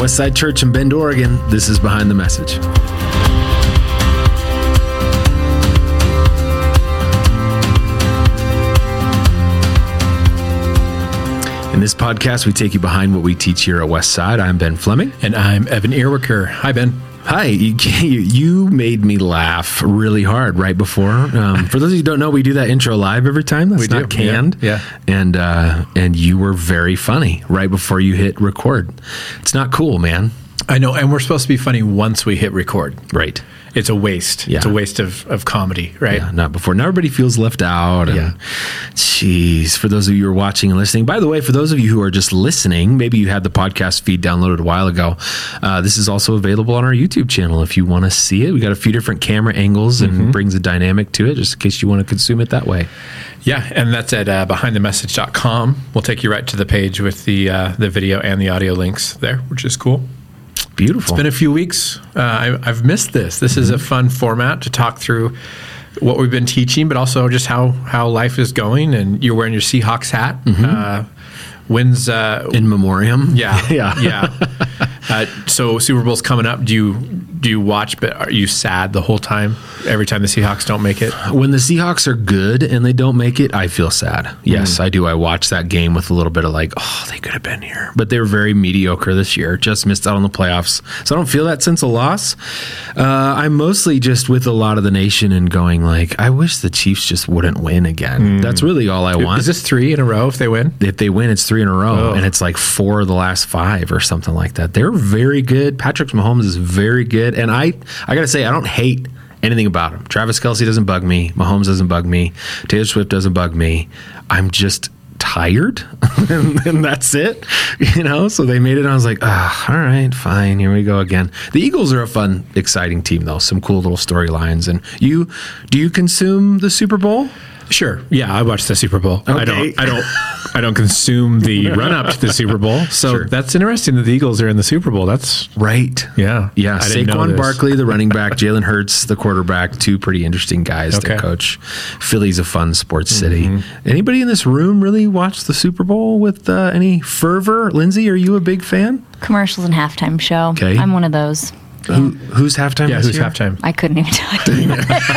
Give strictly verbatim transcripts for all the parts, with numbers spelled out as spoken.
Westside Church in Bend, Oregon, this is Behind the Message. In this podcast, we take you behind what we teach here at Westside. I'm Ben Fleming. And I'm Evan Earwicker. Hi, Ben. Hi. You, you made me laugh really hard right before. Um, for those of you who don't know, we do that intro live every time. That's we not do. canned. Yeah. yeah. And, uh, and you were very funny right before you hit record. It's not cool, man. I know. And we're supposed to be funny once we hit record. Right. It's a waste. Yeah. It's a waste of, of comedy, right? Yeah, not before. Now everybody feels left out. And, yeah. Jeez, for those of you who are watching and listening. By the way, for those of you who are just listening, maybe you had the podcast feed downloaded a while ago. Uh, this is also available on our YouTube channel if you want to see it. We got a few different camera angles and mm-hmm. brings a dynamic to it, just in case you want to consume it that way. Yeah, and that's at uh, behind the message dot com. We'll take you right to the page with the uh, the video and the audio links there, which is cool. Beautiful. It's been a few weeks. Uh, I, I've missed this. This is a fun format to talk through what we've been teaching, but also just how, how life is going. And you're wearing your Seahawks hat. Mm-hmm. Uh, when's uh, in memoriam? Yeah, yeah, yeah. Uh, so Super Bowl's coming up. Do you do you watch? But are you sad the whole time? Every time the Seahawks don't make it? When the Seahawks are good and they don't make it, I feel sad. Yes, mm. I do. I watch that game with a little bit of like, oh, they could have been here. But they were very mediocre this year. Just missed out on the playoffs. So I don't feel that sense of loss. Uh, I'm mostly just with a lot of the nation and going like, I wish the Chiefs just wouldn't win again. Mm. That's really all I want. Is this three in a row if they win? If they win, it's three in a row. Oh. And it's like four of the last five or something like that. They're very good. Patrick Mahomes is very good. And I, I got to say, I don't hate anything about him. Travis Kelce doesn't bug me. Mahomes doesn't bug me. Taylor Swift doesn't bug me. I'm just tired, and, and that's it. You know, so they made it, and I was like, ah, all right, fine, here we go again. The Eagles are a fun, exciting team, though. Some cool little storylines. And you, do you consume the Super Bowl? Sure. Yeah, I watch the Super Bowl. Okay. I don't. I don't. I don't consume the run up to the Super Bowl. So sure. That's interesting that the Eagles are in the Super Bowl. That's right. Yeah. Yeah. Saquon Barkley, the running back, Jalen Hurts, the quarterback. Two pretty interesting guys okay. to coach. Philly's a fun sports city. Mm-hmm. Anybody in this room really watch the Super Bowl with uh, any fervor? Lindsay, are you a big fan? Commercials and halftime show. Okay. I'm one of those. Yeah. Who, who's halftime? Yeah, this who's year? halftime? I couldn't even tell you.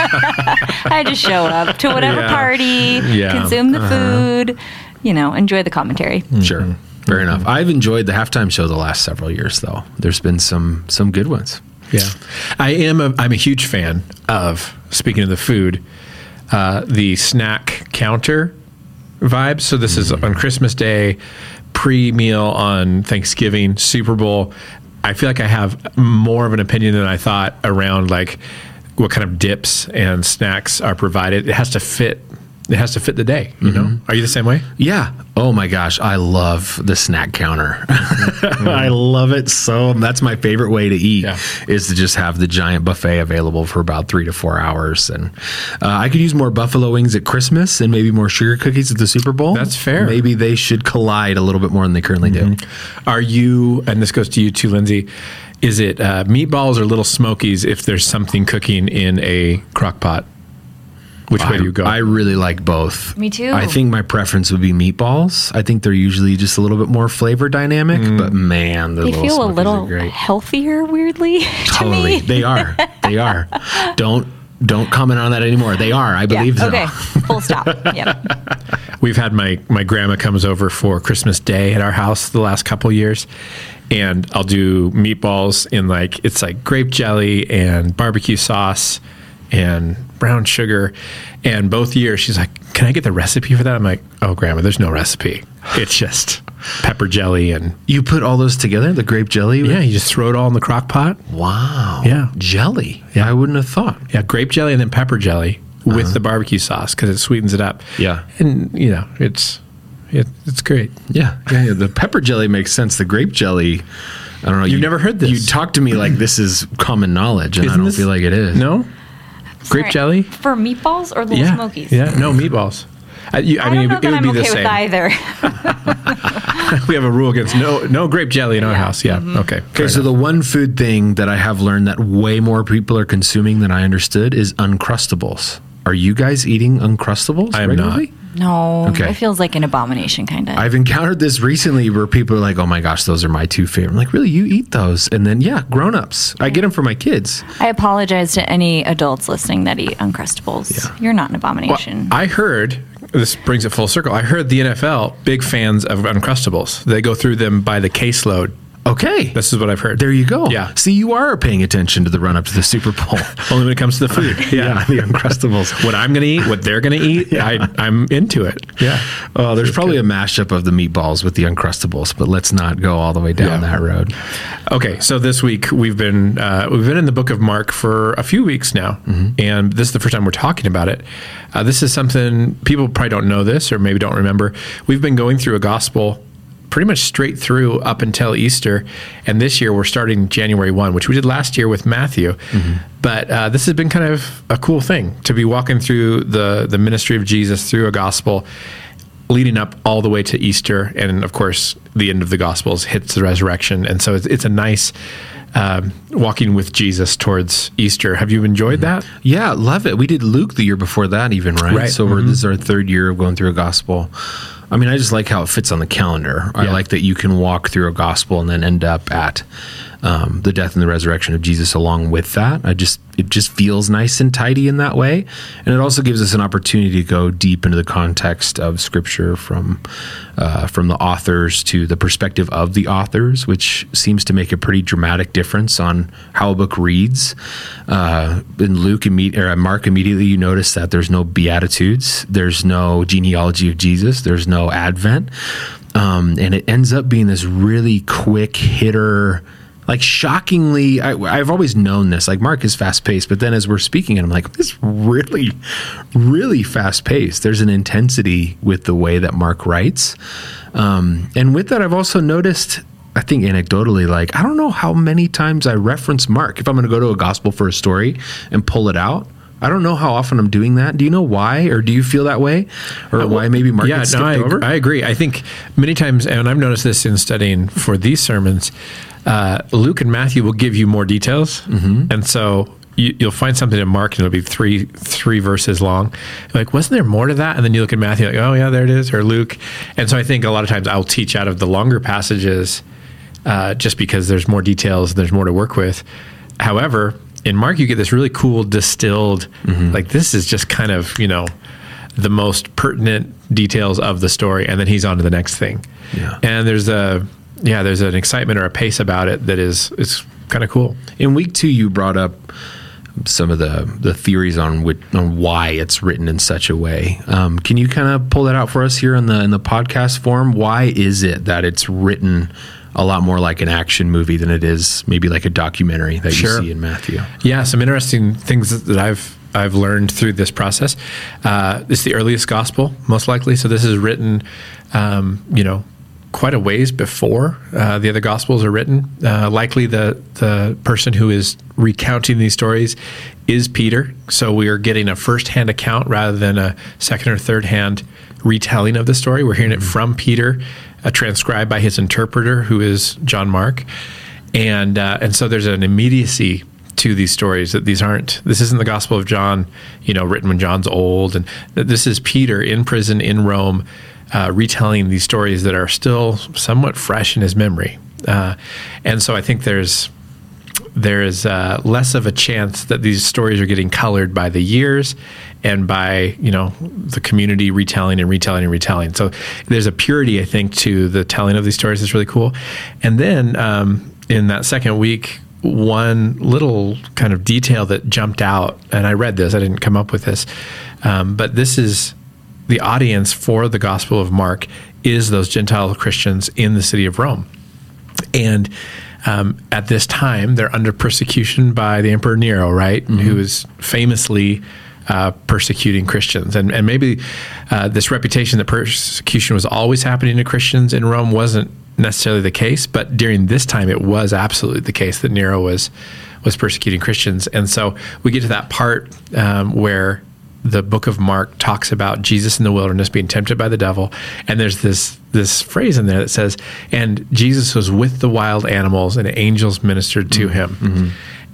I just show up to whatever yeah. party, yeah. consume the uh-huh. food, you know, enjoy the commentary. Mm-hmm. Sure, fair mm-hmm. enough. I've enjoyed the halftime show the last several years, though. There's been some some good ones. Yeah, I am. A, I'm a huge fan of. Speaking of the food, uh, the snack counter vibe. So this mm-hmm. is on Christmas Day, pre-meal on Thanksgiving, Super Bowl. I feel like I have more of an opinion than I thought around like what kind of dips and snacks are provided. It has to fit. It has to fit the day. You mm-hmm. know? Are you the same way? Yeah. Oh my gosh, I love the snack counter. Mm-hmm. I love it so. That's my favorite way to eat yeah. is to just have the giant buffet available for about three to four hours. And uh, I could use more buffalo wings at Christmas and maybe more sugar cookies at the Super Bowl. That's fair. Maybe they should collide a little bit more than they currently mm-hmm. do. Are you? And this goes to you too, Lindsay. Is it uh, meatballs or Little Smokies if there's something cooking in a crock pot? Which way I, do you go? I really like both. Me too. I think my preference would be meatballs. I think they're usually just a little bit more flavor dynamic, mm. but man, the they little feel a Smokies little are great. healthier, weirdly. Totally, to me. they are. They are. Don't don't comment on that anymore. They are. I believe yeah, okay. so. Full stop. Yep. We've had my my grandma comes over for Christmas Day at our house the last couple years. And I'll do meatballs in like it's like grape jelly and barbecue sauce and brown sugar. And both years she's like, can I get the recipe for that? I'm like, oh, Grandma, there's no recipe. It's just pepper jelly. And you put all those together, the grape jelly? Yeah, you just throw it all in the crock pot. Wow. Yeah. Jelly. Yeah. I wouldn't have thought. Yeah, grape jelly and then pepper jelly uh-huh. with the barbecue sauce because it sweetens it up. Yeah. And, you know, it's it, it's great. Yeah. yeah. Yeah. The pepper jelly makes sense. The grape jelly... I don't know. You've you, never heard this. You talk to me like this is common knowledge, and Isn't I don't this, feel like it is. No? Sorry, Grape jelly? For meatballs or Little yeah. Smokies? Yeah, no, meatballs. I, you, I, I mean, don't know it, that it would I'm be okay the with same. either. We have a rule against no no grape jelly in our yeah. house. Yeah, mm-hmm. okay. Okay, so the one food thing that I have learned that way more people are consuming than I understood is Uncrustables. Are you guys eating Uncrustables I am regularly? not. No, Okay. it feels like an abomination, kind of. I've encountered this recently where people are like, oh my gosh, those are my two favorite. I'm like, really? You eat those? And then, yeah, grown-ups. I get them for my kids. I apologize to any adults listening that eat Uncrustables. Yeah. You're not an Well, abomination. I heard, this brings it full circle, I heard the N F L, big fans of Uncrustables. They go through them by the caseload. Okay. This is what I've heard. There you go. Yeah. See, you are paying attention to the run-up to the Super Bowl. Only when it comes to the food. Yeah, the Uncrustables. What I'm going to eat, what they're going to eat, I, I'm into it. Yeah. Oh, there's probably a mashup of the meatballs with the Uncrustables, but let's not go all the way down Yeah. that road. Okay, so this week we've been uh, we've been in the book of Mark for a few weeks now, Mm-hmm. and this is the first time we're talking about it. Uh, this is something people probably don't know this or maybe don't remember. We've been going through a gospel pretty much straight through up until Easter, and this year we're starting January first, which we did last year with Matthew. Mm-hmm. But uh, this has been kind of a cool thing to be walking through the the ministry of Jesus through a gospel, leading up all the way to Easter, and of course, the end of the Gospels hits the resurrection, and so it's, it's a nice um, walking with Jesus towards Easter. Have you enjoyed that? Yeah, love it. We did Luke the year before that even, right? Right. So we're, this is our third year of going through a gospel. I mean, I just like how it fits on the calendar. I Yeah. like that you can walk through a gospel and then end up at um, the death and the resurrection of Jesus along with that. I just it just feels nice and tidy in that way, and it also gives us an opportunity to go deep into the context of Scripture from uh, from the authors to the perspective of the authors, which seems to make a pretty dramatic difference on how a book reads. Uh, in Luke imme- or Mark, immediately you notice that there's no beatitudes, there's no genealogy of Jesus, there's no Advent, um, and it ends up being this really quick hitter. Like shockingly, I, I've always known this. Like Mark is fast paced, but then as we're speaking, and I'm like, this is really, really fast paced. There's an intensity with the way that Mark writes, um, and with that, I've also noticed. I think anecdotally, like I don't know how many times I reference Mark if I'm going to go to a gospel for a story and pull it out. I don't know how often I'm doing that. Do you know why, or do you feel that way, or Uh, why maybe Mark yeah, gets no, skipped I, over? I agree. I think many times, and I've noticed this in studying for these sermons, uh, Luke and Matthew will give you more details, mm-hmm. and so you, you'll find something in Mark, and it'll be three three verses long. You're like, wasn't there more to that? And then you look at Matthew, like, oh yeah, there it is, or Luke. And so I think a lot of times I'll teach out of the longer passages, uh, just because there's more details, there's more to work with. However, in Mark, you get this really cool distilled, mm-hmm. like this is just kind of, you know, the most pertinent details of the story, and then he's on to the next thing. Yeah. And there's a, yeah, there's an excitement or a pace about it that is, it's kind of cool. In week two, you brought up some of the, the theories on which, on why it's written in such a way. Um, can you kind of pull that out for us here in the in the podcast form? Why is it that it's written a lot more like an action movie than it is maybe like a documentary that Sure. you see in Matthew? Yeah, some interesting things that I've I've learned through this process. Uh, it's the earliest gospel, most likely. So this is written, um, you know, quite a ways before uh, the other gospels are written. Uh, likely the the person who is recounting these stories is Peter. So we are getting a firsthand account rather than a second or third hand retelling of the story. We're hearing it from Peter, uh, transcribed by his interpreter, who is John Mark, and uh, and so there's an immediacy to these stories that these aren't. This isn't the Gospel of John, you know, written when John's old, and this is Peter in prison in Rome, uh, retelling these stories that are still somewhat fresh in his memory, uh, and so I think there's there is uh, less of a chance that these stories are getting colored by the years and by, you know, the community retelling and retelling and retelling. So there's a purity, I think, to the telling of these stories that's really cool. And then um, in that second week, one little kind of detail that jumped out, and I read this, I didn't come up with this, um, but this is the audience for the Gospel of Mark is those Gentile Christians in the city of Rome. And Um, at this time, they're under persecution by the Emperor Nero, right? Mm-hmm. Who is famously uh, persecuting Christians. And, and maybe uh, this reputation that persecution was always happening to Christians in Rome wasn't necessarily the case, but during this time, it was absolutely the case that Nero was was persecuting Christians. And so we get to that part um, where the book of Mark talks about Jesus in the wilderness being tempted by the devil. And there's this this phrase in there that says, and Jesus was with the wild animals and angels ministered to him. Mm-hmm.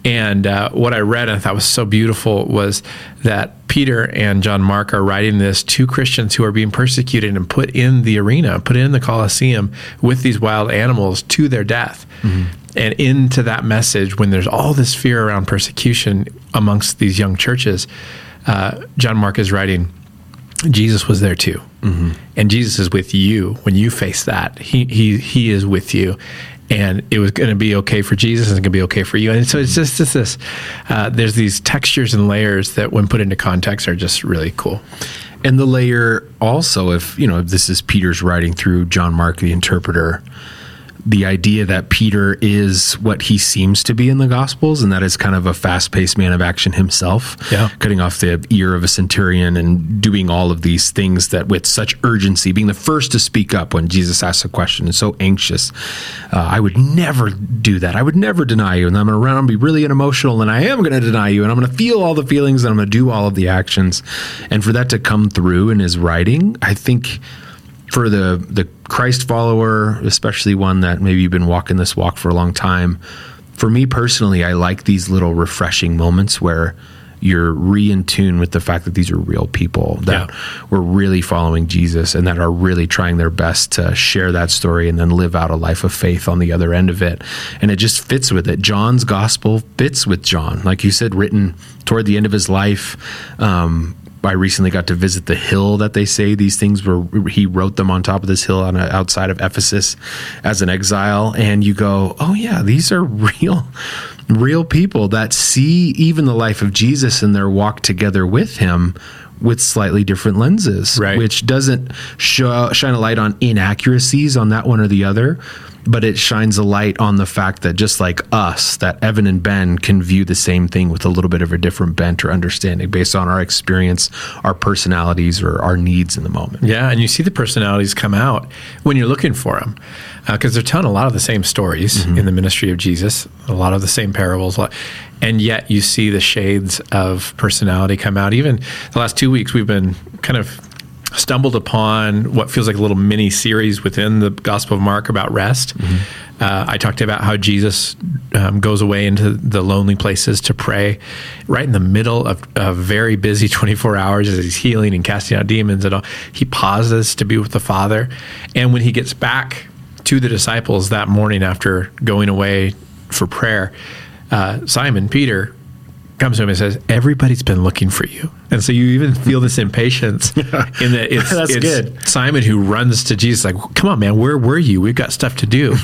And uh, what I read and I thought was so beautiful was that Peter and John Mark are writing this to Christians who are being persecuted and put in the arena, put in the Colosseum with these wild animals to their death. Mm-hmm. And into that message, when there's all this fear around persecution amongst these young churches, uh, John Mark is writing, Jesus was there too. Mm-hmm. And Jesus is with you when you face that. He he he is with you. And it was going to be okay for Jesus and it's going to be okay for you. And so it's just, just this, uh, there's these textures and layers that when put into context are just really cool. And the layer also, if, you know, if this is Peter's writing through John Mark, the interpreter, the idea that Peter is what he seems to be in the Gospels, and that is kind of a fast-paced man of action himself, yeah. cutting off the ear of a centurion and doing all of these things that with such urgency, being the first to speak up when Jesus asks a question and so anxious. Uh, I would never do that. I would never deny you. And I'm going to run and be really emotional, and I am going to deny you, and I'm going to feel all the feelings, and I'm going to do all of the actions. And for that to come through in his writing, I think for the the Christ follower, especially one that maybe you've been walking this walk for a long time, for me personally, I like these little refreshing moments where you're re-in tune with the fact that these are real people that yeah. were really following Jesus and that are really trying their best to share that story and then live out a life of faith on the other end of it. And it just fits with it. John's gospel fits with John. Like you said, written toward the end of his life. Um, I recently got to visit the hill that they say these things were. He wrote them on top of this hill on a, outside of Ephesus as an exile. And you go, oh yeah, these are real, real people that see even the life of Jesus and their walk together with him with slightly different lenses, right. which doesn't show, shine a light on inaccuracies on that one or the other, but it shines a light on the fact that just like us, that Evan and Ben can view the same thing with a little bit of a different bent or understanding based on our experience, our personalities, or our needs in the moment. Yeah, and you see the personalities come out when you're looking for them, because uh, they're telling a lot of the same stories mm-hmm. in the ministry of Jesus, a lot of the same parables, and yet you see the shades of personality come out. Even the last two weeks, we've been kind of stumbled upon what feels like a little mini series within the Gospel of Mark about rest. Mm-hmm. Uh, I talked about how Jesus um, goes away into the lonely places to pray right in the middle of a very busy twenty-four hours as he's healing and casting out demons and all. He pauses to be with the Father. And when he gets back to the disciples that morning after going away for prayer, uh, Simon, Peter, comes to him and says, everybody's been looking for you. And so you even feel this impatience in that it's, That's it's good. Simon who runs to Jesus like, come on, man, where were you? We've got stuff to do.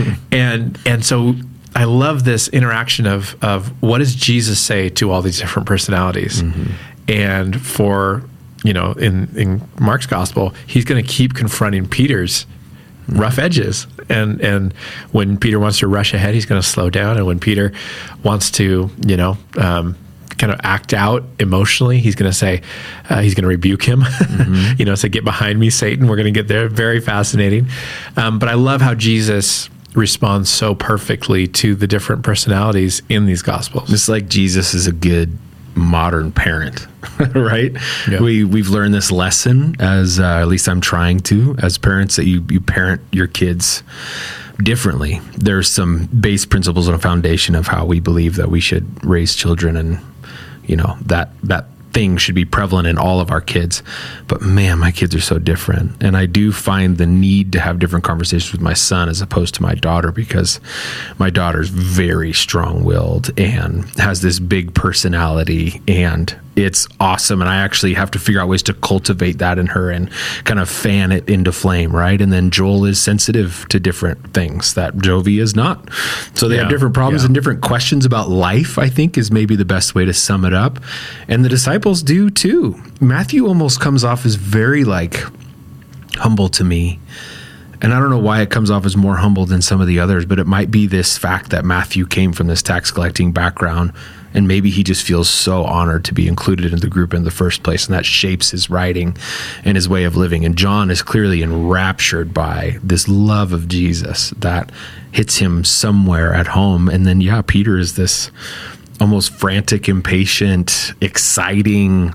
and and so I love this interaction of of what does Jesus say to all these different personalities? Mm-hmm. And for, you know, in, in Mark's gospel, he's going to keep confronting Peter's rough edges. And and when Peter wants to rush ahead, he's going to slow down. And when Peter wants to, you know, um, kind of act out emotionally, he's going to say, uh, he's going to rebuke him, mm-hmm. you know, say, get behind me, Satan. We're going to get there. Very fascinating. Um, but I love how Jesus responds so perfectly to the different personalities in these Gospels. Just like Jesus is a good modern parent, right? Yeah. We we've learned this lesson as uh, at least I'm trying to as parents, that you you parent your kids differently. There's some base principles and a foundation of how we believe that we should raise children, and you know that that thing should be prevalent in all of our kids. But man, my kids are so different, and I do find the need to have different conversations with my son as opposed to my daughter, because my daughter's very strong-willed and has this big personality, and it's awesome. And I actually have to figure out ways to cultivate that in her and kind of fan it into flame, right? And then Joel is sensitive to different things that Jovi is not. So they Yeah. have different problems Yeah. and different questions about life, I think, is maybe the best way to sum it up. And the disciples do too. Matthew almost comes off as very like humble to me. And I don't know why it comes off as more humble than some of the others, but it might be this fact that Matthew came from this tax collecting background, and maybe he just feels so honored to be included in the group in the first place, and that shapes his writing and his way of living. And John is clearly enraptured by this love of Jesus that hits him somewhere at home. And then, yeah, Peter is this almost frantic, impatient, exciting,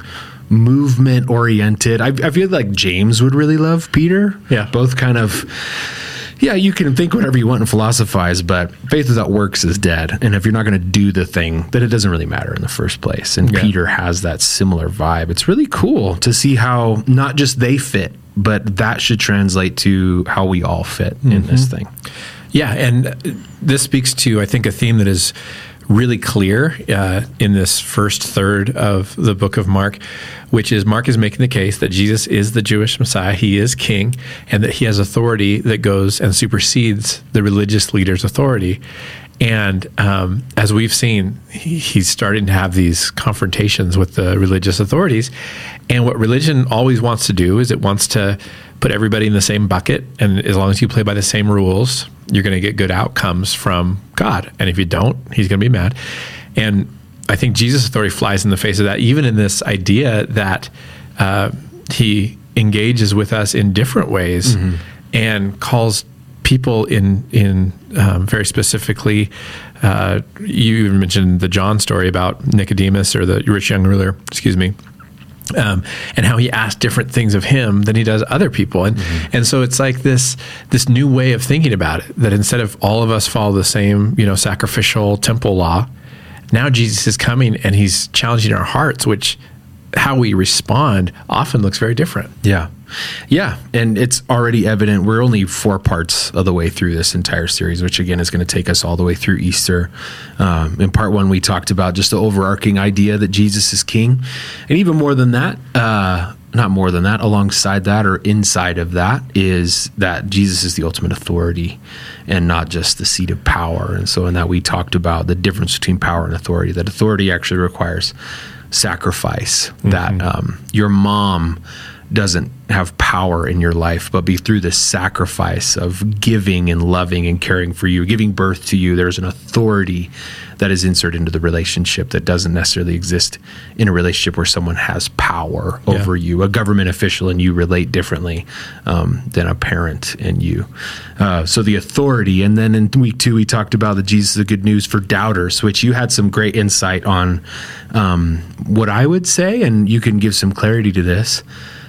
movement-oriented. I, I feel like James would really love Peter. Yeah. Both kind of... Yeah, you can think whatever you want and philosophize, but faith without works is dead. And if you're not going to do the thing, then it doesn't really matter in the first place. And yeah. Peter has that similar vibe. It's really cool to see how not just they fit, but that should translate to how we all fit mm-hmm. in this thing. Yeah, and this speaks to, I think, a theme that is really clear uh, in this first third of the book of Mark, which is Mark is making the case that Jesus is the Jewish Messiah, he is king, and that he has authority that goes and supersedes the religious leaders' authority. And um, as we've seen, he, he's starting to have these confrontations with the religious authorities. And what religion always wants to do is it wants to put everybody in the same bucket. And as long as you play by the same rules, you're going to get good outcomes from God. And if you don't, he's going to be mad. And I think Jesus' authority flies in the face of that, even in this idea that uh, he engages with us in different ways mm-hmm. and calls people in in um, very specifically. Uh, you even mentioned the John story about Nicodemus, or the rich young ruler, excuse me, um, and how he asked different things of him than he does other people. And mm-hmm. and so it's like this this new way of thinking about it, that instead of all of us follow the same, you know, sacrificial temple law, now Jesus is coming and he's challenging our hearts, which how we respond often looks very different. Yeah. Yeah. And it's already evident. We're only four parts of the way through this entire series, which again is going to take us all the way through Easter. Um, in part one, we talked about just the overarching idea that Jesus is king. And even more than that, uh, not more than that, alongside that or inside of that is that Jesus is the ultimate authority and not just the seat of power. And so in that we talked about the difference between power and authority, that authority actually requires sacrifice, mm-hmm. that um, your mom doesn't have power in your life, but be through the sacrifice of giving and loving and caring for you, giving birth to you. There's an authority that is inserted into the relationship that doesn't necessarily exist in a relationship where someone has power yeah. over you, a government official, and you relate differently um, than a parent and you. Uh, so the authority. And then in week two, we talked about the Jesus of good news for doubters, which you had some great insight on um, what I would say, and you can give some clarity to this.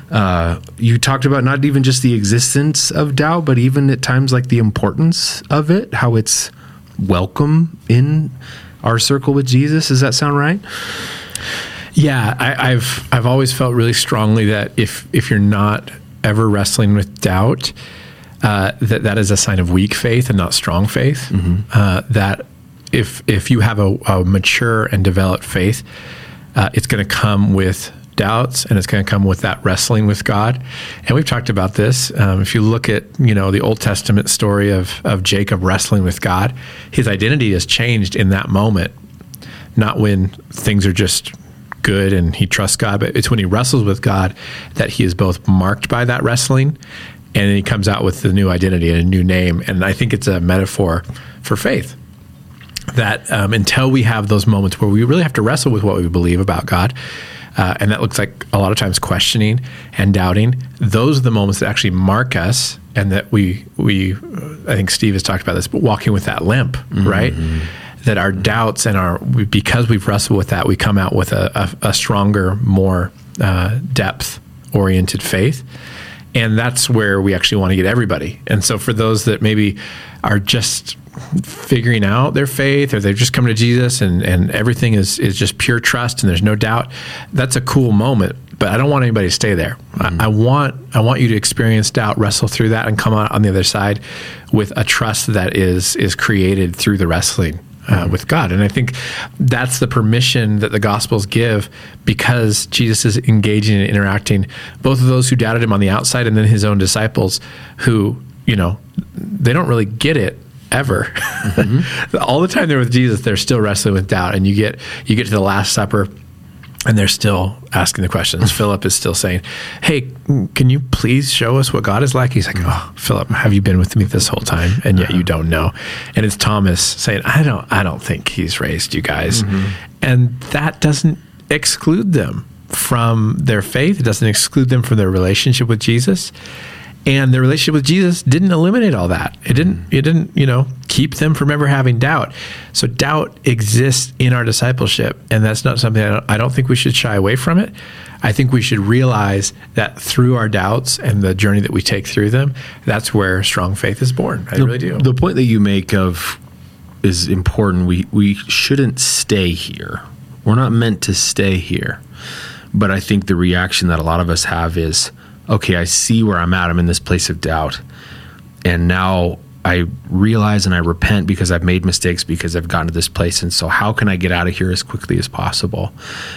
Uh, you talked about not even just the existence of doubt, but even at times like the importance of it, how it's welcome in our circle with Jesus. Does that sound right? Yeah, I, I've I've always felt really strongly that if if you're not ever wrestling with doubt, uh, that that is a sign of weak faith and not strong faith. Mm-hmm. Uh, that if if you have a, a mature and developed faith, uh, it's going to come with doubts, and it's going to come with that wrestling with God. And we've talked about this. Um, if you look at, you know, the Old Testament story of, of Jacob wrestling with God, his identity has changed in that moment, not when things are just good and he trusts God, but it's when he wrestles with God that he is both marked by that wrestling, and he comes out with the new identity and a new name. And I think it's a metaphor for faith. That um, until we have those moments where we really have to wrestle with what we believe about God, Uh, and that looks like a lot of times questioning and doubting. Those are the moments that actually mark us, and that we, we I think Steve has talked about this, but walking with that limp, mm-hmm. right? That our doubts and our, we, because we've wrestled with that, we come out with a, a, a stronger, more uh, depth-oriented faith. And that's where we actually want to get everybody. And so for those that maybe are just figuring out their faith, or they've just come to Jesus and, and everything is, is just pure trust and there's no doubt, that's a cool moment. But I don't want anybody to stay there. Mm-hmm. I, I want I want you to experience doubt, wrestle through that, and come out on the other side with a trust that is is created through the wrestling uh, mm-hmm. with God. And I think that's the permission that the Gospels give, because Jesus is engaging and interacting both of those who doubted him on the outside and then his own disciples who, you know, they don't really get it ever. Mm-hmm. All the time they're with Jesus, they're still wrestling with doubt. And you get you get to the Last Supper, and they're still asking the questions. Philip is still saying, "Hey, can you please show us what God is like?" He's like, "Oh, Philip, have you been with me this whole time, and yet you don't know?" And it's Thomas saying, "I don't, I don't think he's raised you guys." Mm-hmm. And that doesn't exclude them from their faith. It doesn't exclude them from their relationship with Jesus. And their relationship with Jesus didn't eliminate all that. It didn't, it didn't, you know, keep them from ever having doubt. So doubt exists in our discipleship, and that's not something I don't, I don't think we should shy away from it. I think we should realize that through our doubts and the journey that we take through them, that's where strong faith is born. I the, really do. The point that you make of is important. We we shouldn't stay here. We're not meant to stay here. But I think the reaction that a lot of us have is, okay, I see where I'm at. I'm in this place of doubt. And now I realize and I repent because I've made mistakes, because I've gotten to this place. And so how can I get out of here as quickly as possible?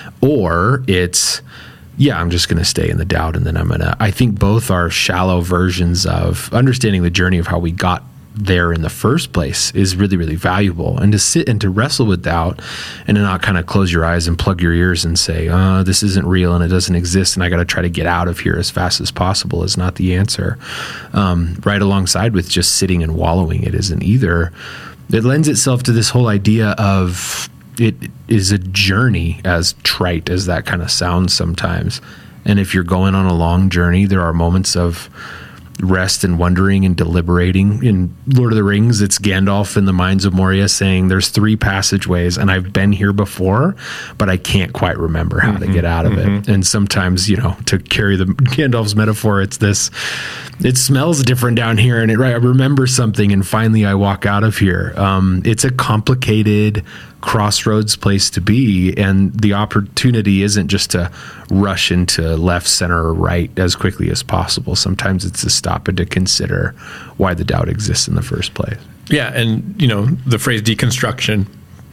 Or it's, yeah, I'm just going to stay in the doubt, and then I'm going to, I think both are shallow versions of understanding the journey of how we got there in the first place is really, really valuable. And to sit and to wrestle with doubt and to not kind of close your eyes and plug your ears and say, oh, this isn't real and it doesn't exist and I got to try to get out of here as fast as possible is not the answer. Um, right alongside with just sitting and wallowing it isn't either. It lends itself to this whole idea of it is a journey, as trite as that kind of sounds sometimes. And if you're going on a long journey, there are moments of rest and wondering and deliberating. In Lord of the Rings, it's Gandalf in the Mines of Moria saying there's three passageways and I've been here before, but I can't quite remember how mm-hmm, to get out of mm-hmm. it. And sometimes, you know, to carry the Gandalf's metaphor, it's this, it smells different down here and it, right, I remember something and finally I walk out of here. Um, it's a complicated crossroads place to be, and the opportunity isn't just to rush into left, center, or right as quickly as possible. Sometimes it's to stop and to consider why the doubt exists in the first place. Yeah, and you know, the phrase deconstruction,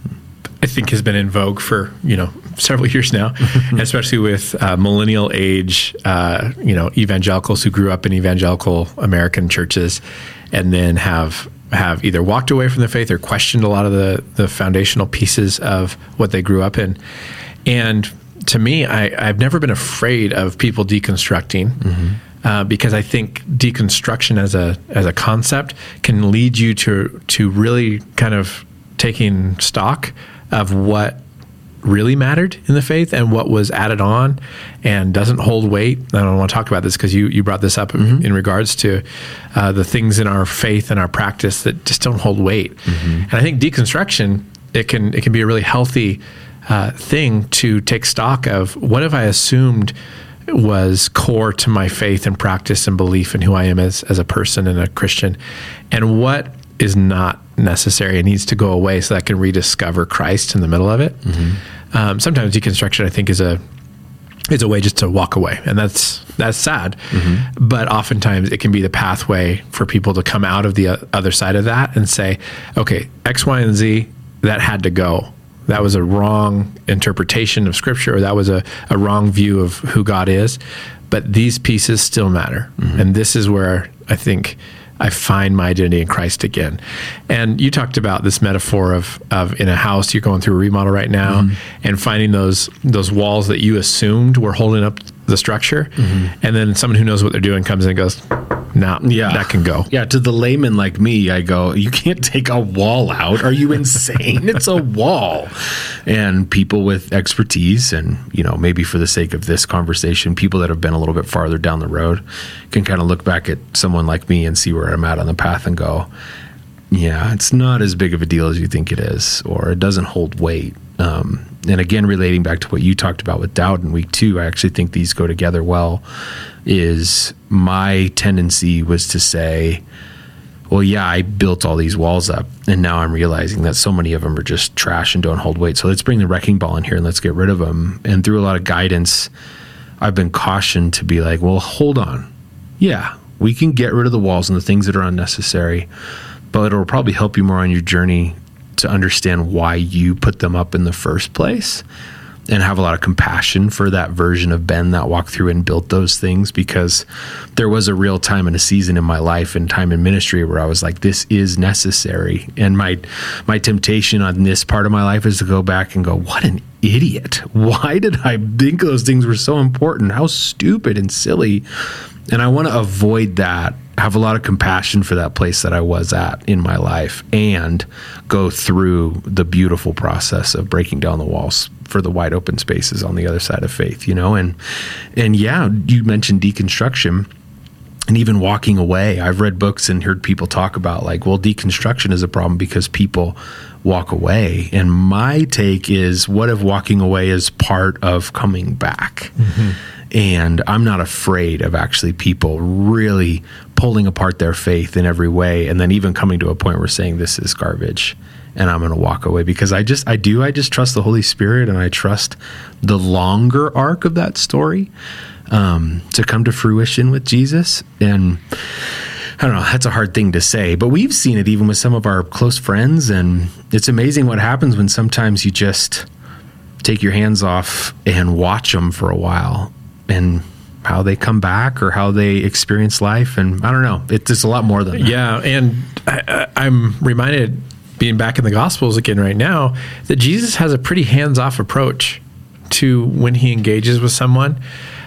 I think, has been in vogue for, you know, several years now, especially with uh, millennial age, uh, you know, evangelicals who grew up in evangelical American churches and then have have either walked away from the faith or questioned a lot of the, the foundational pieces of what they grew up in. And to me, I, I've never been afraid of people deconstructing mm-hmm. uh, because I think deconstruction as a as a concept can lead you to to really kind of taking stock of what really mattered in the faith and what was added on and doesn't hold weight. I don't want to talk about this because you, you brought this up mm-hmm. in, in regards to uh, the things in our faith and our practice that just don't hold weight. Mm-hmm. And I think deconstruction, it can it can be a really healthy uh, thing to take stock of what have I assumed was core to my faith and practice and belief and who I am as, as a person and a Christian, and what is not necessary and needs to go away so that I can rediscover Christ in the middle of it. Mm-hmm. Um, sometimes deconstruction, I think, is a is a way just to walk away, and that's that's sad. Mm-hmm. But oftentimes it can be the pathway for people to come out of the other side of that and say, okay, X, Y, and Z, that had to go. That was a wrong interpretation of Scripture, or that was a, a wrong view of who God is. But these pieces still matter. Mm-hmm. And this is where I think I find my identity in Christ again. And you talked about this metaphor of, of in a house, you're going through a remodel right now, mm-hmm. and finding those those walls that you assumed were holding up the structure. Mm-hmm. And then someone who knows what they're doing comes in and goes, no, nah, yeah. that can go. Yeah, to the layman like me, I go, you can't take a wall out. Are you insane? It's a wall. And people with expertise and, you know, maybe for the sake of this conversation, people that have been a little bit farther down the road can kind of look back at someone like me and see where I'm at on the path and go, yeah, it's not as big of a deal as you think it is, or it doesn't hold weight. Um, and again, relating back to what you talked about with doubt in week two, I actually think these go together well, is my tendency was to say, well, yeah, I built all these walls up, and now I'm realizing that so many of them are just trash and don't hold weight. So let's bring the wrecking ball in here and let's get rid of them. And through a lot of guidance, I've been cautioned to be like, well, hold on. Yeah, we can get rid of the walls and the things that are unnecessary, but it'll probably help you more on your journey to understand why you put them up in the first place, and have a lot of compassion for that version of Ben that walked through and built those things, because there was a real time and a season in my life and time in ministry where I was like, this is necessary. And my my temptation on this part of my life is to go back and go, what an idiot. Why did I think those things were so important? How stupid and silly. And I want to avoid that, have a lot of compassion for that place that I was at in my life, and go through the beautiful process of breaking down the walls for the wide open spaces on the other side of faith, you know? And, and yeah, you mentioned deconstruction. and even walking away. I've read books and heard people talk about like, well, deconstruction is a problem because people walk away. And my take is, what if walking away is part of coming back? Mm-hmm. And I'm not afraid of actually people really pulling apart their faith in every way, and then even coming to a point where saying this is garbage and I'm going to walk away, because I just, I do, I just trust the Holy Spirit, and I trust the longer arc of that story um, to come to fruition with Jesus. And I don't know, that's a hard thing to say, but we've seen it even with some of our close friends, and it's amazing what happens when sometimes you just take your hands off and watch them for a while, and how they come back or how they experience life. And I don't know, it's just a lot more than that. Yeah. And I, I'm reminded, being back in the Gospels again right now, that Jesus has a pretty hands-off approach to when he engages with someone.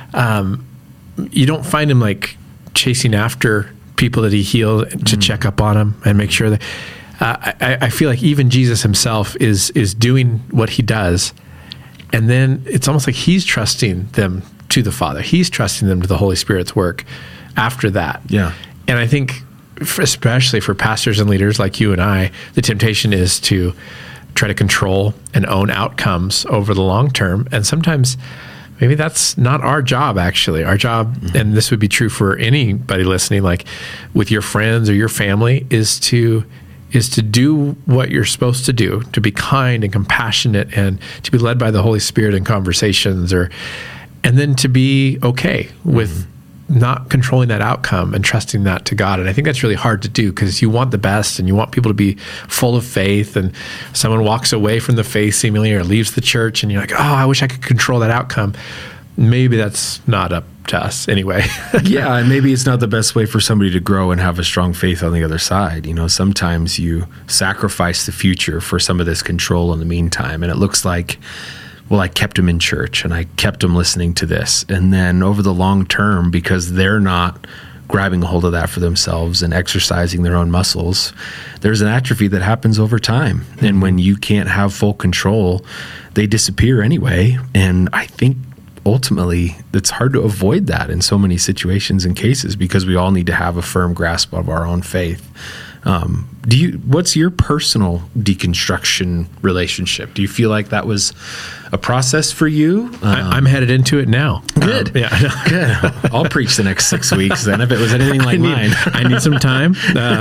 Um, you don't find him like chasing after people that he healed to mm. check up on them and make sure that, uh, I, I feel like even Jesus himself is, is doing what he does. And then it's almost like he's trusting them to the Father. He's trusting them to the Holy Spirit's work after that. Yeah. And I think, for, especially for pastors and leaders like you and I, the temptation is to try to control and own outcomes over the long term. And sometimes maybe that's not our job, actually. Our job, mm-hmm. and this would be true for anybody listening, like with your friends or your family, is to is to do what you're supposed to do, to be kind and compassionate, and to be led by the Holy Spirit in conversations, or and then to be okay with mm-hmm. not controlling that outcome and trusting that to God. And I think that's really hard to do, because you want the best and you want people to be full of faith, and someone walks away from the faith seemingly or leaves the church and you're like, oh, I wish I could control that outcome. Maybe that's not up to us anyway. Yeah, and maybe it's not the best way for somebody to grow and have a strong faith on the other side. You know, sometimes you sacrifice the future for some of this control in the meantime, and it looks like, well, I kept them in church and I kept them listening to this. And then over the long term, because they're not grabbing a hold of that for themselves and exercising their own muscles, there's an atrophy that happens over time. Mm-hmm. And when you can't have full control, they disappear anyway. And I think ultimately it's hard to avoid that in so many situations and cases, because we all need to have a firm grasp of our own faith. Um, do you, what's your personal deconstruction relationship? Do you feel like that was a process for you? Um, I, I'm headed into it now. Good. Um, yeah. Good. I'll preach the next six weeks then, if it was anything like I need, mine. I need some time.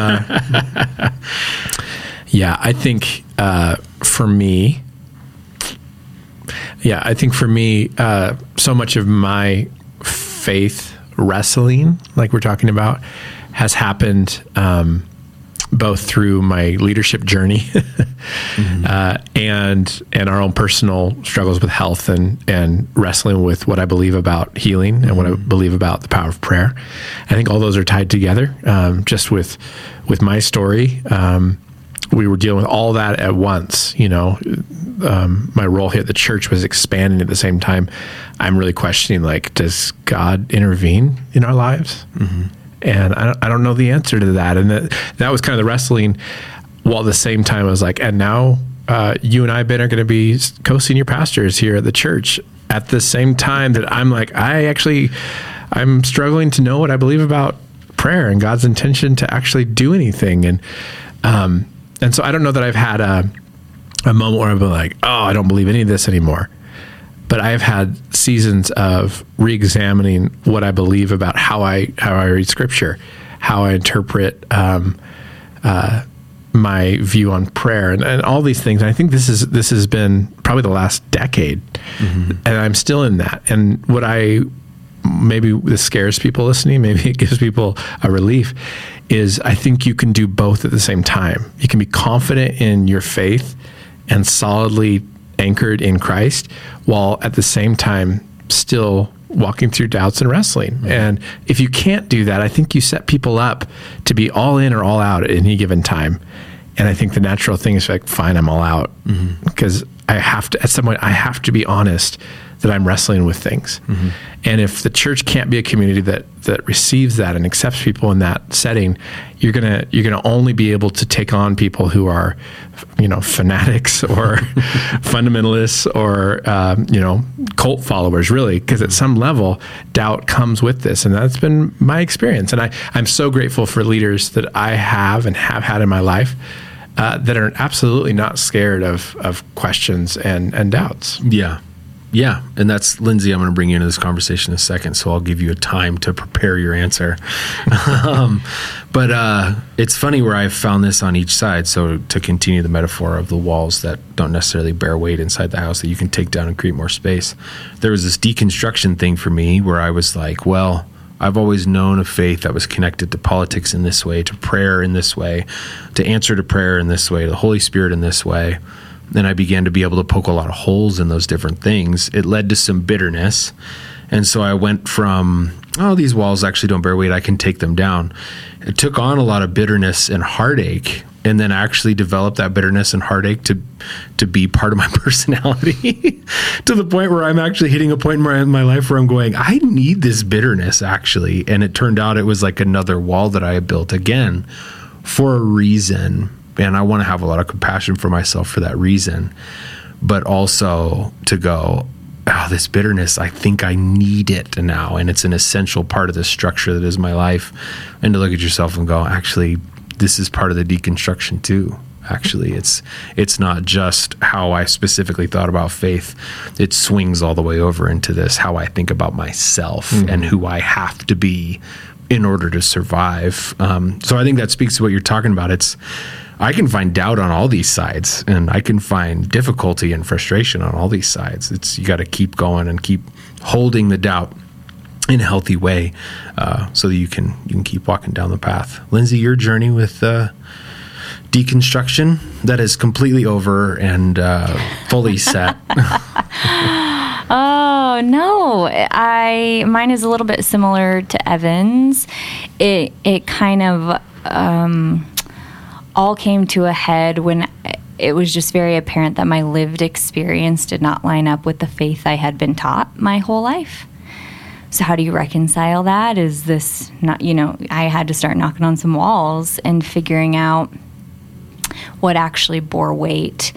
Uh, yeah, I think uh, for me, yeah, I think for me, uh, so much of my faith wrestling, like we're talking about, has happened um, both through my leadership journey mm-hmm. uh, and and our own personal struggles with health, and and wrestling with what I believe about healing and mm-hmm. what I believe about the power of prayer. I think all those are tied together. Um, just with with my story, um, we were dealing with all that at once. You know, um, my role here at the church was expanding at the same time. I'm really questioning, like, does God intervene in our lives? Mm-hmm. And I don't, I don't know the answer to that. And that, that was kind of the wrestling, while at the same time I was like, and now uh, you and I, Ben, are going to be co-senior pastors here at the church, at the same time that I'm like, I actually, I'm struggling to know what I believe about prayer and God's intention to actually do anything. And um, and so I don't know that I've had a, a moment where I've been like, oh, I don't believe any of this anymore. But I have had seasons of re-examining what I believe about how I how I read Scripture, how I interpret um, uh, my view on prayer, and, and all these things. And I think this is this has been probably the last decade, mm-hmm. and I'm still in that. And what I maybe this scares people listening, maybe it gives people a relief, is I think you can do both at the same time. You can be confident in your faith and solidly anchored in Christ, while at the same time still walking through doubts and wrestling. Mm-hmm. And if you can't do that, I think you set people up to be all in or all out at any given time. And I think the natural thing is like, fine, I'm all out, because mm-hmm. I have to, at some point, I have to be honest that I'm wrestling with things. Mm-hmm. And if the church can't be a community that that receives that and accepts people in that setting, you're gonna you're gonna only be able to take on people who are, you know, fanatics or fundamentalists or um, you know, cult followers, really, because at some level doubt comes with this, and that's been my experience. And I I'm so grateful for leaders that I have and have had in my life uh, that are absolutely not scared of of questions and and doubts. Yeah. Yeah, and that's, Lindsay, I'm going to bring you into this conversation in a second, so I'll give you a time to prepare your answer. um, but uh, it's funny where I've found this on each side. So to continue the metaphor of the walls that don't necessarily bear weight inside the house that you can take down and create more space, there was this deconstruction thing for me where I was like, well, I've always known a faith that was connected to politics in this way, to prayer in this way, to answer to prayer in this way, to the Holy Spirit in this way. Then I began to be able to poke a lot of holes in those different things. It led to some bitterness. And so I went from, oh, these walls actually don't bear weight, I can take them down. It took on a lot of bitterness and heartache, and then actually developed that bitterness and heartache to to be part of my personality to the point where I'm actually hitting a point in my, in my life where I'm going, I need this bitterness, actually. And it turned out it was like another wall that I had built, again, for a reason. And I want to have a lot of compassion for myself for that reason, but also to go, oh, this bitterness, I think I need it now. And it's an essential part of the structure that is my life. And to look at yourself and go, actually, this is part of the deconstruction too. Actually, it's it's not just how I specifically thought about faith. It swings all the way over into this, how I think about myself mm-hmm. and who I have to be in order to survive. Um, so I think that speaks to what you're talking about. It's, I can find doubt on all these sides, and I can find difficulty and frustration on all these sides. It's, you got to keep going and keep holding the doubt in a healthy way, uh, so that you can you can keep walking down the path. Lindsay, your journey with uh, deconstruction, that is completely over and uh, fully set. Oh, no. I mine is a little bit similar to Evan's. It it kind of um, all came to a head when it was just very apparent that my lived experience did not line up with the faith I had been taught my whole life. So how do you reconcile that? Is this not, you know, I had to start knocking on some walls and figuring out what actually bore weight.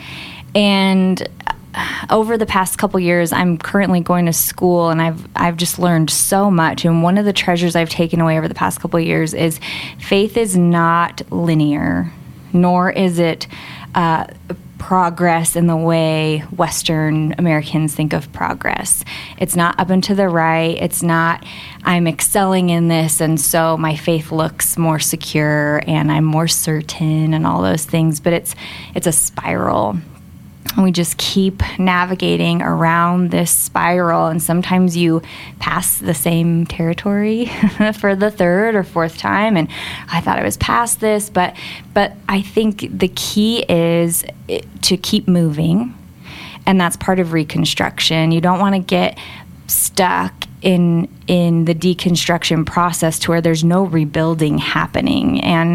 And over the past couple years, I'm currently going to school, and I've I've just learned so much. And one of the treasures I've taken away over the past couple of years is faith is not linear, nor is it uh, progress in the way Western Americans think of progress. It's not up and to the right. It's not, I'm excelling in this, and so my faith looks more secure and I'm more certain and all those things. But it's it's a spiral. And we just keep navigating around this spiral, and sometimes you pass the same territory for the third or fourth time, and I thought I was past this, but but I think the key is to keep moving, and that's part of reconstruction. You don't want to get stuck in in the deconstruction process to where there's no rebuilding happening. And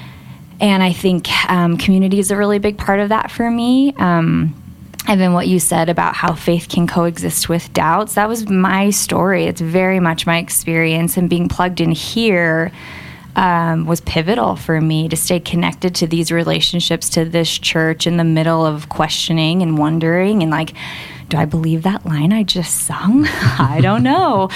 And I think um, community is a really big part of that for me. Um, and then what you said about how faith can coexist with doubts, that was my story. It's very much my experience. And being plugged in here um, was pivotal for me to stay connected to these relationships, to this church in the middle of questioning and wondering and like, do I believe that line I just sung? I don't know.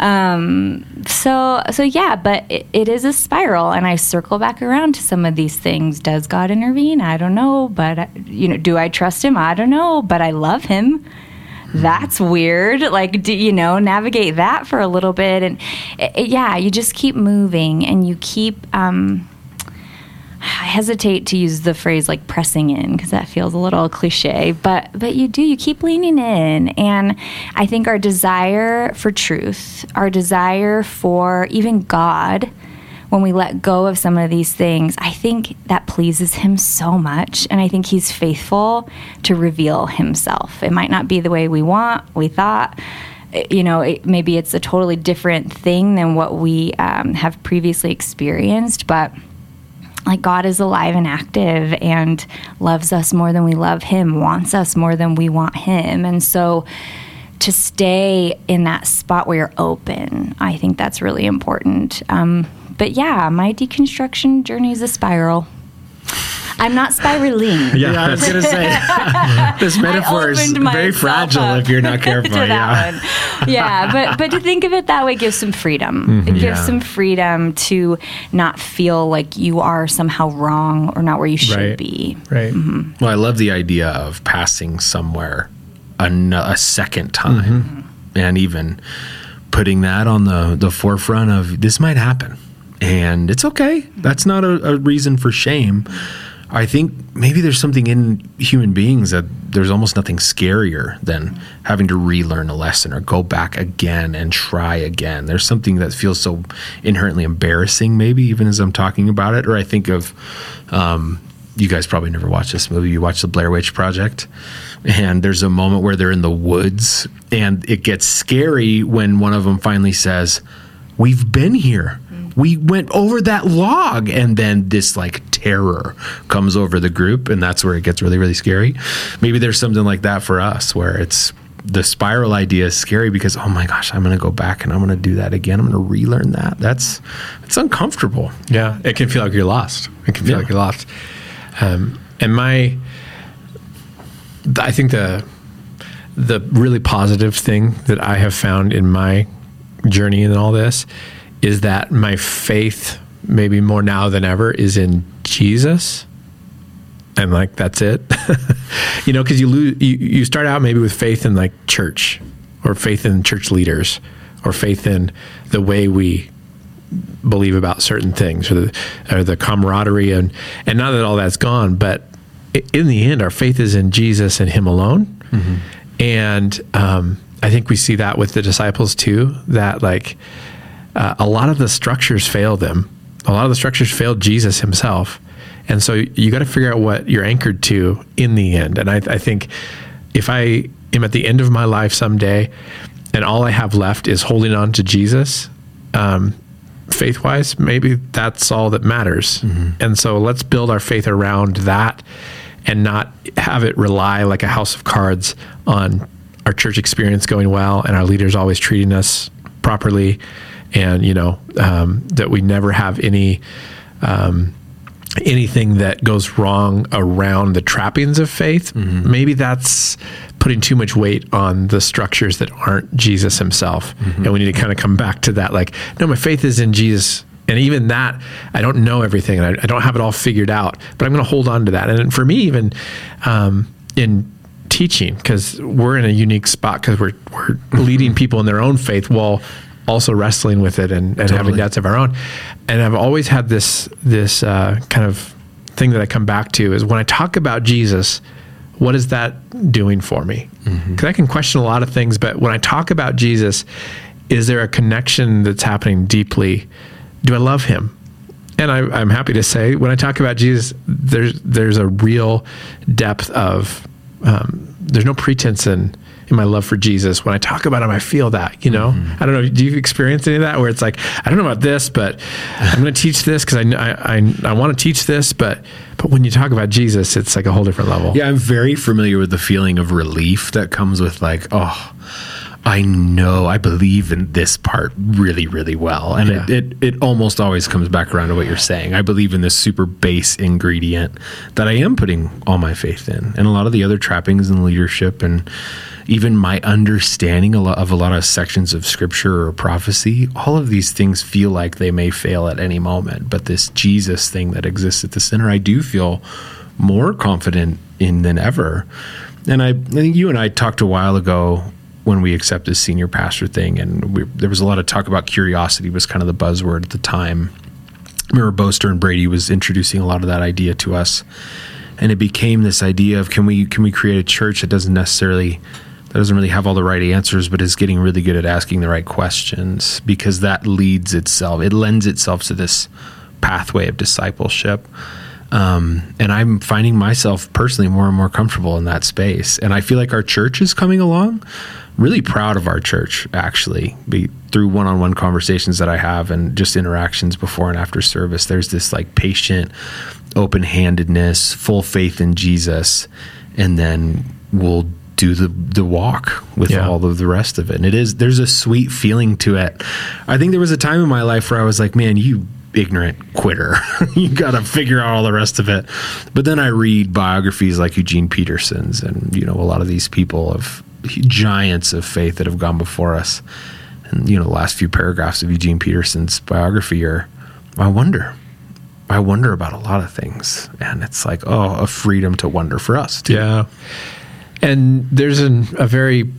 Um, so, so yeah, but it, it is a spiral, and I circle back around to some of these things. Does God intervene? I don't know, but you know, do I trust Him? I don't know, but I love Him. That's weird. Like, do you know, navigate that for a little bit, and it, it, yeah, you just keep moving, and you keep. Um, I hesitate to use the phrase like pressing in because that feels a little cliche, but but you do, you keep leaning in. And I think our desire for truth, our desire for even God, when we let go of some of these things, I think that pleases Him so much. And I think He's faithful to reveal Himself. It might not be the way we want, we thought. You know, it, maybe it's a totally different thing than what we um, have previously experienced, but like God is alive and active and loves us more than we love Him, wants us more than we want Him. And so to stay in that spot where you're open. I think that's really important. Um, but yeah, my deconstruction journey is a spiral. I'm not spiraling. Yeah, yeah I was going to say, this metaphor is very fragile if you're not careful. Yeah, yeah but, but to think of it that way gives some freedom. Mm-hmm. It gives yeah. some freedom to not feel like you are somehow wrong or not where you should right. be. Right. Mm-hmm. Well, I love the idea of passing somewhere a, a second time mm-hmm. and even putting that on the, the forefront of this might happen. And it's okay. That's not a, a reason for shame. I think maybe there's something in human beings that there's almost nothing scarier than having to relearn a lesson or go back again and try again. There's something that feels so inherently embarrassing, maybe even as I'm talking about it. Or I think of, um, you guys probably never watched this movie. You watch The Blair Witch Project, and there's a moment where they're in the woods, and it gets scary when one of them finally says, "We've been here. We went over that log," and then this like terror comes over the group, and that's where it gets really, really scary. Maybe there's something like that for us where it's the spiral idea is scary because, oh my gosh, I'm going to go back and I'm going to do that again. I'm going to relearn that. That's, it's uncomfortable. Yeah. It can feel like you're lost. It can feel yeah. like you're lost. Um, and my, I think the, the really positive thing that I have found in my journey in all this is that my faith, maybe more now than ever, is in Jesus. And like, that's it. You know, because you lose, you, you start out maybe with faith in like church, or faith in church leaders, or faith in the way we believe about certain things, or the, or the camaraderie. And, and not that all that's gone, but in the end, our faith is in Jesus and Him alone. Mm-hmm. And um, I think we see that with the disciples too, that like, Uh, a lot of the structures failed them. A lot of the structures failed Jesus Himself. And so you got to figure out what you're anchored to in the end. And I, I think if I am at the end of my life someday and all I have left is holding on to Jesus, um, faith-wise, maybe that's all that matters. Mm-hmm. And so let's build our faith around that and not have it rely like a house of cards on our church experience going well and our leaders always treating us properly. And, you know, um, that we never have any um, anything that goes wrong around the trappings of faith. Mm-hmm. Maybe that's putting too much weight on the structures that aren't Jesus Himself. Mm-hmm. And we need to kind of come back to that. Like, no, my faith is in Jesus. And even that, I don't know everything. And I, I don't have it all figured out. But I'm going to hold on to that. And for me, even um, in teaching, because we're in a unique spot because we're, we're leading people in their own faith while also wrestling with it and, and totally. having doubts of our own. And I've always had this this uh, kind of thing that I come back to is when I talk about Jesus, what is that doing for me? Because mm-hmm. I can question a lot of things, but when I talk about Jesus, is there a connection that's happening deeply? Do I love Him? And I, I'm happy to say, when I talk about Jesus, there's there's a real depth of, um, there's no pretense in in my love for Jesus. When I talk about Him, I feel that, you know, mm-hmm. I don't know. Do you experience any of that where it's like, I don't know about this, but I'm going to teach this because I, I, I, I want to teach this. But, but when you talk about Jesus, it's like a whole different level. Yeah. I'm very familiar with the feeling of relief that comes with like, oh, I know I believe in this part really, really well. And yeah. it, it, it almost always comes back around to what you're saying. I believe in this super base ingredient that I am putting all my faith in, and a lot of the other trappings and leadership and even my understanding of a lot of sections of scripture or prophecy. All of these things feel like they may fail at any moment, but this Jesus thing that exists at the center, I do feel more confident in than ever. And I, I think you and I talked a while ago when we accepted this senior pastor thing, and we, there was a lot of talk about curiosity was kind of the buzzword at the time. I remember Bo Stern Brady was introducing a lot of that idea to us, and it became this idea of can we can we create a church that doesn't necessarily that doesn't really have all the right answers, but is getting really good at asking the right questions, because that leads itself, it lends itself to this pathway of discipleship. Um, and I'm finding myself personally more and more comfortable in that space. And I feel like our church is coming along. Really proud of our church, actually, be, through one-on-one conversations that I have and just interactions before and after service. There's this like patient open-handedness, full faith in Jesus, and then we'll do the the walk with Yeah. all of the rest of it. And it is, there's a sweet feeling to it. I think there was a time in my life where I was like, man, you ignorant quitter. You got to figure out all the rest of it. But then I read biographies like Eugene Peterson's and, you know, a lot of these people of giants of faith that have gone before us. And, you know, the last few paragraphs of Eugene Peterson's biography are, I wonder, I wonder about a lot of things. And it's like, oh, a freedom to wonder for us too. Yeah. And there's an, a very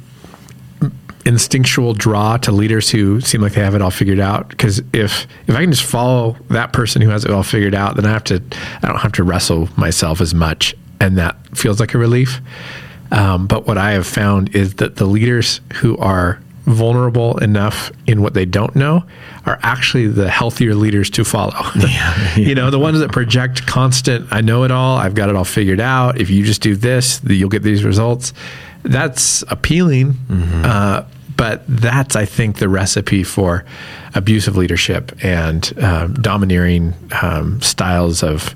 instinctual draw to leaders who seem like they have it all figured out. Because if if I can just follow that person who has it all figured out, then I have to I don't have to wrestle myself as much, and that feels like a relief. Um, but what I have found is that the leaders who are vulnerable enough in what they don't know are actually the healthier leaders to follow. Yeah, yeah. You know, the ones that project constant, I know it all, I've got it all figured out. If you just do this, you'll get these results. That's appealing. Mm-hmm. Uh, but that's, I think, the recipe for abusive leadership and um, domineering um, styles of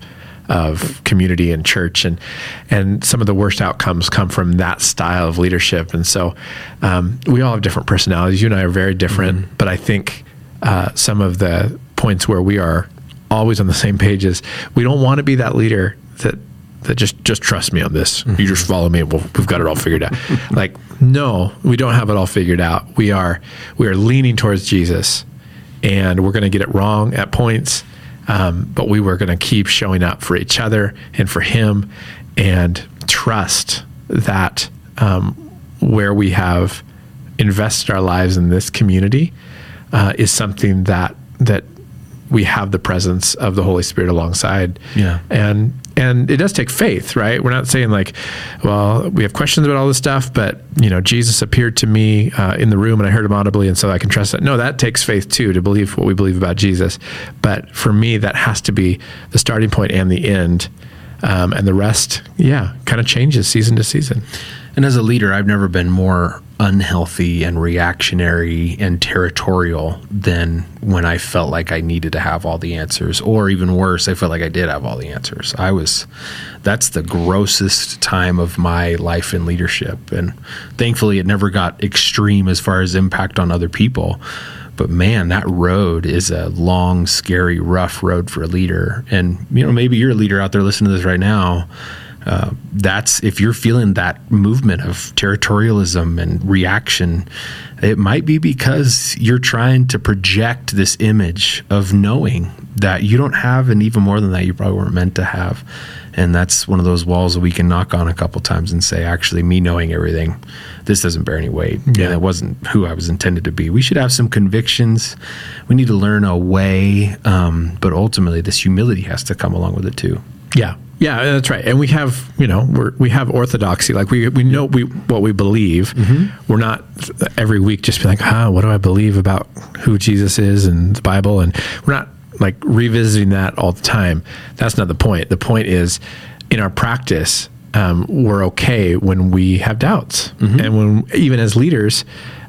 of community and church, and and some of the worst outcomes come from that style of leadership. And so um, we all have different personalities. You and I are very different, mm-hmm. but I think uh, some of the points where we are always on the same page is we don't want to be that leader that that just just trust me on this. Mm-hmm. You just follow me. We'll, we've got it all figured out. Like, no, we don't have it all figured out. We are we are leaning towards Jesus, and we're going to get it wrong at points. Um, but we were going to keep showing up for each other and for him, and trust that um, where we have invested our lives in this community uh, is something that that we have the presence of the Holy Spirit alongside. Yeah. And and it does take faith, right? We're not saying like, well, we have questions about all this stuff, but you know, Jesus appeared to me uh, in the room and I heard him audibly, and so I can trust that. No, that takes faith too, to believe what we believe about Jesus. But for me, that has to be the starting point and the end. Um, and the rest, yeah, kind of changes season to season. And as a leader, I've never been more unhealthy and reactionary and territorial than when I felt like I needed to have all the answers, or even worse, I felt like I did have all the answers. I was, that's the grossest time of my life in leadership. And thankfully it never got extreme as far as impact on other people. But man, that road is a long, scary, rough road for a leader. And, you know, maybe you're a leader out there listening to this right now. Uh, that's, if you're feeling that movement of territorialism and reaction, it might be because you're trying to project this image of knowing that you don't have, and even more than that, you probably weren't meant to have. And that's one of those walls that we can knock on a couple times and say, actually, me knowing everything, this doesn't bear any weight. Yeah. And it wasn't who I was intended to be. We should have some convictions. We need to learn a way, um, but ultimately this humility has to come along with it too. Yeah. Yeah, that's right. And we have, you know, we're, we have orthodoxy. Like we we know we what we believe. Mm-hmm. We're not every week just be like, ah, what do I believe about who Jesus is and the Bible? And we're not like revisiting that all the time. That's not the point. The point is, in our practice, um, we're okay when we have doubts. Mm-hmm. And when, even as leaders,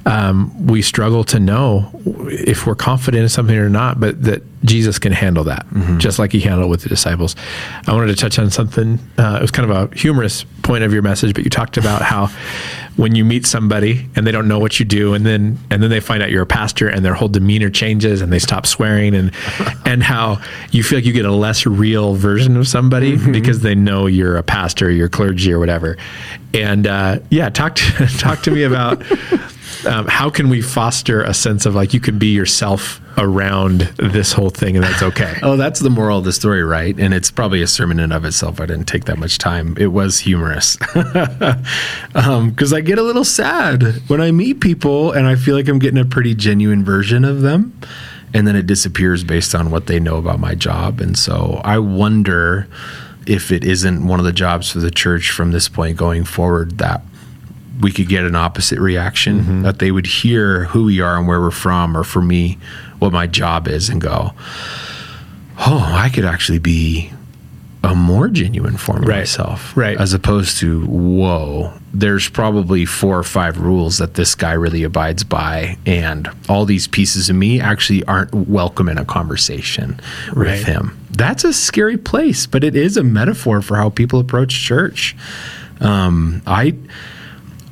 um, we struggle to know if we're confident in something or not, but that Jesus can handle that, mm-hmm. just like he handled it with the disciples. I wanted to touch on something. Uh, it was kind of a humorous point of your message, but you talked about how when you meet somebody and they don't know what you do, and then and then they find out you're a pastor and their whole demeanor changes and they stop swearing, and and how you feel like you get a less real version of somebody mm-hmm. because they know you're a pastor, you're clergy or whatever. And uh, yeah, talk to, talk to me about um, how can we foster a sense of like you can be yourself around this whole thing, and that's okay. Oh, that's the moral of the story, right? And it's probably a sermon in of itself. I didn't take that much time. It was humorous. um, 'cause I get a little sad when I meet people and I feel like I'm getting a pretty genuine version of them, and then it disappears based on what they know about my job. And so I wonder if it isn't one of the jobs for the church from this point going forward that we could get an opposite reaction, mm-hmm. that they would hear who we are and where we're from, or for me, what my job is, and go, oh, I could actually be a more genuine form of right. myself. Right. As opposed to, whoa, there's probably four or five rules that this guy really abides by, and all these pieces of me actually aren't welcome in a conversation right. with him. That's a scary place, but it is a metaphor for how people approach church. Um, I...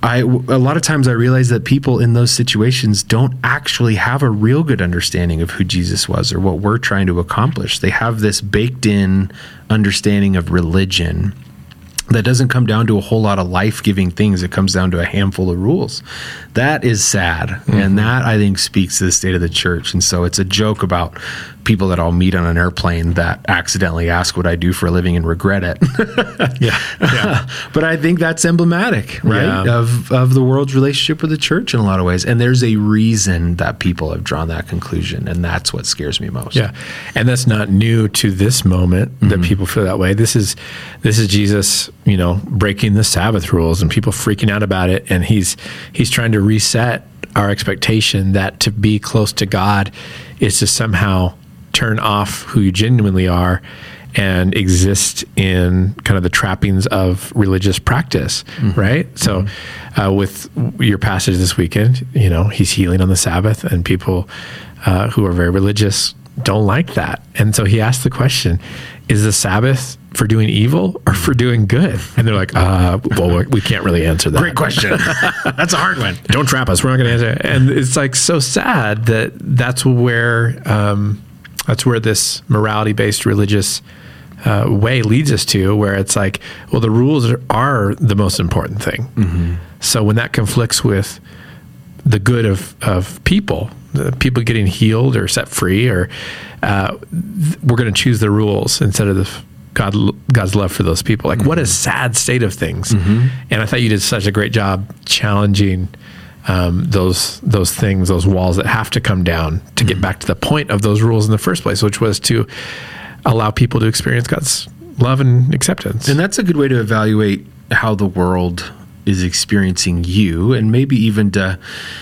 I, a lot of times I realize that people in those situations don't actually have a real good understanding of who Jesus was or what we're trying to accomplish. They have this baked in understanding of religion that doesn't come down to a whole lot of life-giving things. It comes down to a handful of rules. That is sad. Mm-hmm. And that, I think, speaks to the state of the church. And so it's a joke about people that I'll meet on an airplane that accidentally ask what I do for a living and regret it. yeah. yeah. But I think that's emblematic, right, yeah. of, of the world's relationship with the church in a lot of ways. And there's a reason that people have drawn that conclusion. And that's what scares me most. Yeah. And that's not new to this moment that mm-hmm. people feel that way. This is, this is Jesus, you know, breaking the Sabbath rules and people freaking out about it. And he's, he's trying to reset our expectation that to be close to God is to somehow turn off who you genuinely are and exist in kind of the trappings of religious practice, mm-hmm. right? So mm-hmm. uh, with your passage this weekend, you know, he's healing on the Sabbath, and people uh, who are very religious don't like that. And so he asked the question, is the Sabbath for doing evil or for doing good? And they're like, uh, well, we can't really answer that. Great question. That's a hard one. Don't trap us. We're not going to answer. And it's like so sad that that's where, um, that's where this morality-based religious uh, way leads us to, where it's like, well, the rules are, are the most important thing. Mm-hmm. So when that conflicts with the good of, of people, the people getting healed or set free, or uh, th- we're going to choose the rules instead of the f- God, God's love for those people. Like, mm-hmm. what a sad state of things. Mm-hmm. And I thought you did such a great job challenging Um, those those things, those walls that have to come down to mm-hmm. get back to the point of those rules in the first place, which was to allow people to experience God's love and acceptance. And that's a good way to evaluate how the world is experiencing you, and maybe even to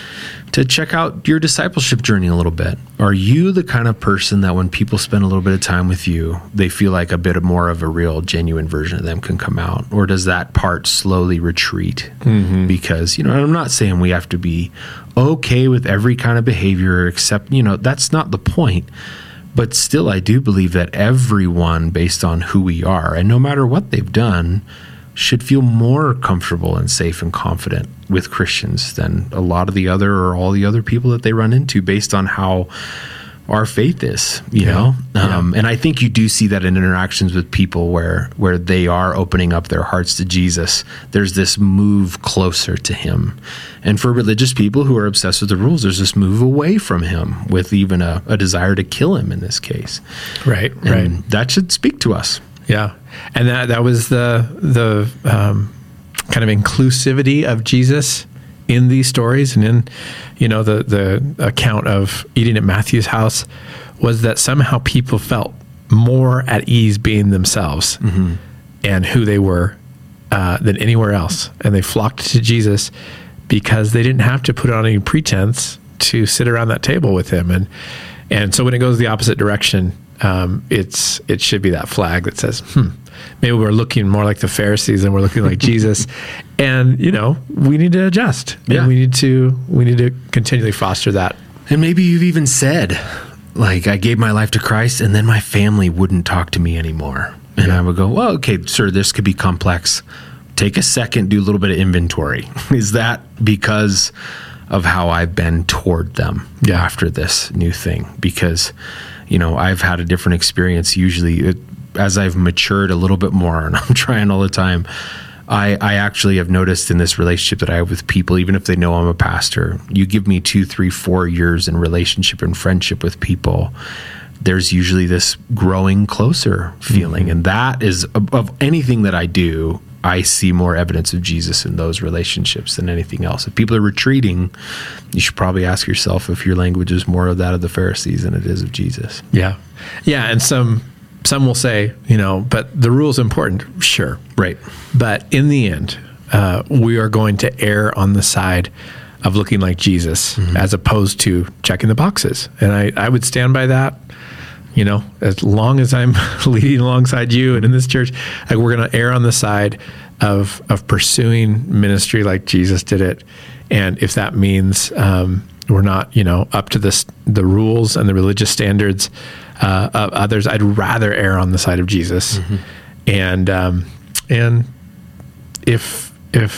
to check out your discipleship journey a little bit. Are you the kind of person that when people spend a little bit of time with you, they feel like a bit more of a real, genuine version of them can come out? Or does that part slowly retreat? Mm-hmm. Because, you know, I'm not saying we have to be okay with every kind of behavior, except, you know, that's not the point. But still, I do believe that everyone, based on who we are, and no matter what they've done, should feel more comfortable and safe and confident with Christians than a lot of the other or all the other people that they run into based on how our faith is, you yeah. know? Um, yeah. And I think you do see that in interactions with people where, where they are opening up their hearts to Jesus. There's this move closer to him. And for religious people who are obsessed with the rules, there's this move away from him with even a, a desire to kill him in this case. Right, and right. that should speak to us. Yeah. And that, that was the, the um, kind of inclusivity of Jesus in these stories, and in, you know, the, the account of eating at Matthew's house, was that somehow people felt more at ease being themselves mm-hmm. and who they were uh, than anywhere else. And they flocked to Jesus because they didn't have to put on any pretense to sit around that table with him. And, and so when it goes the opposite direction, um, it's, it should be that flag that says, hmm, maybe we're looking more like the Pharisees than we're looking like Jesus. And, you know, we need to adjust. Yeah. And we need to, we need to continually foster that. And maybe you've even said, like, I gave my life to Christ and then my family wouldn't talk to me anymore. And yeah. I would go, well, okay, sir, this could be complex. Take a second, do a little bit of inventory. Is that because of how I've been toward them yeah. after this new thing? Because, you know, I've had a different experience usually it, as I've matured a little bit more, and I'm trying all the time. I, I actually have noticed in this relationship that I have with people, even if they know I'm a pastor, you give me two, three, four years in relationship and friendship with people, there's usually this growing closer feeling. Mm-hmm. And that is, of, of anything that I do, I see more evidence of Jesus in those relationships than anything else. If people are retreating, you should probably ask yourself if your language is more of that of the Pharisees than it is of Jesus. Yeah. Yeah. And some, some will say, you know, but the rule is important. Sure. Right. But in the end, uh, we are going to err on the side of looking like Jesus mm-hmm. as opposed to checking the boxes. And I, I would stand by that. You know, as long as I'm leading alongside you and in this church, like, we're going to err on the side of of pursuing ministry like Jesus did it. And if that means um, we're not, you know, up to this, the rules and the religious standards uh, of others, I'd rather err on the side of Jesus. Mm-hmm. And um, and if if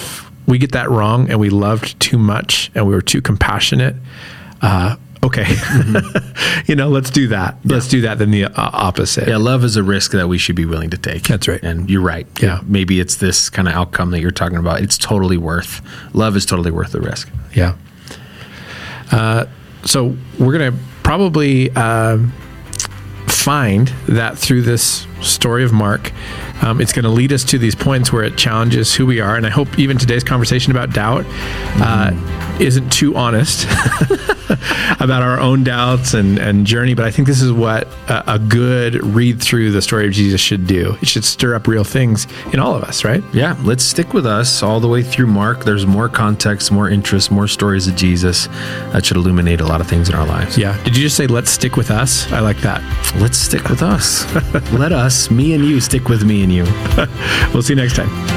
we get that wrong and we loved too much and we were too compassionate, uh, okay, mm-hmm. you know, let's do that. Yeah. Let's do that than the uh, opposite. Yeah, love is a risk that we should be willing to take. That's right. And you're right. Yeah. Maybe it's this kind of outcome that you're talking about. It's totally worth, love is totally worth the risk. Yeah. Uh, so we're going to probably uh, find that through this story of Mark, um, it's going to lead us to these points where it challenges who we are. And I hope even today's conversation about doubt uh, mm. isn't too honest about our own doubts and, and journey. But I think this is what a, a good read through the story of Jesus should do. It should stir up real things in all of us, right? Yeah, let's stick with us all the way through Mark. There's more context, more interest, more stories of Jesus that should illuminate a lot of things in our lives. Yeah. Did you just say, let's stick with us? I like that. Let's stick with us. Let us, me and you, stick with me and you. We'll see you next time.